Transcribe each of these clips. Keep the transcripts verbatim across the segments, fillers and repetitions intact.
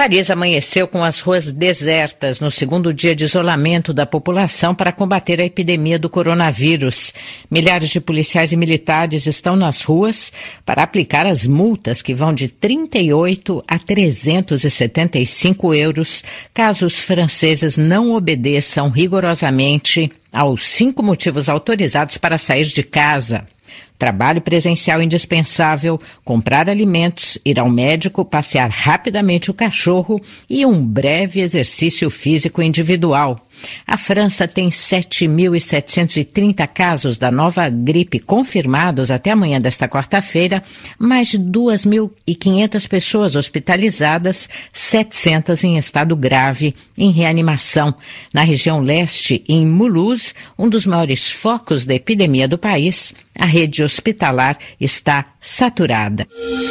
Paris amanheceu com as ruas desertas no segundo dia de isolamento da população para combater a epidemia do coronavírus. Milhares de policiais e militares estão nas ruas para aplicar as multas que vão de trinta e oito a trezentos e setenta e cinco euros caso os franceses não obedeçam rigorosamente aos cinco motivos autorizados para sair de casa. Trabalho presencial indispensável, comprar alimentos, ir ao médico, passear rapidamente o cachorro e um breve exercício físico individual. A França tem sete mil setecentos e trinta casos da nova gripe confirmados até amanhã desta quarta-feira, mais de duas mil e quinhentas pessoas hospitalizadas, setecentas em estado grave, em reanimação. Na região leste, em Mulhouse, um dos maiores focos da epidemia do país, a rede hospitalar está saturada.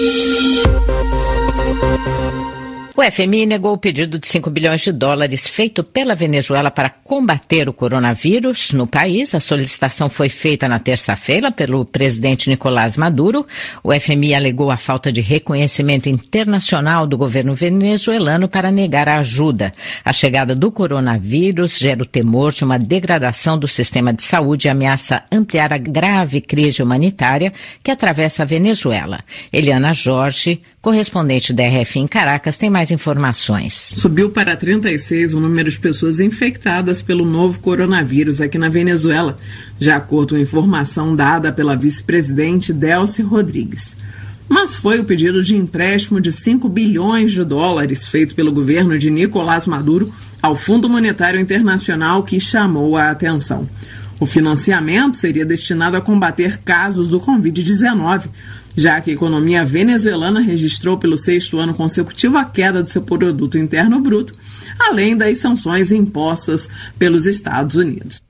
O F M I negou o pedido de cinco bilhões de dólares feito pela Venezuela para combater o coronavírus no país. A solicitação foi feita na terça-feira pelo presidente Nicolás Maduro. O F M I alegou a falta de reconhecimento internacional do governo venezuelano para negar a ajuda. A chegada do coronavírus gera o temor de uma degradação do sistema de saúde e ameaça ampliar a grave crise humanitária que atravessa a Venezuela. Eliana Jorge, correspondente da R F em Caracas, tem mais informações. Subiu para trinta e seis o número de pessoas infectadas pelo novo coronavírus aqui na Venezuela, de acordo com informação dada pela vice-presidente Delcy Rodrigues. Mas foi o pedido de empréstimo de cinco bilhões de dólares feito pelo governo de Nicolás Maduro ao Fundo Monetário Internacional que chamou a atenção. O financiamento seria destinado a combater casos do covid dezenove, já que a economia venezuelana registrou pelo sexto ano consecutivo a queda do seu produto interno bruto, além das sanções impostas pelos Estados Unidos.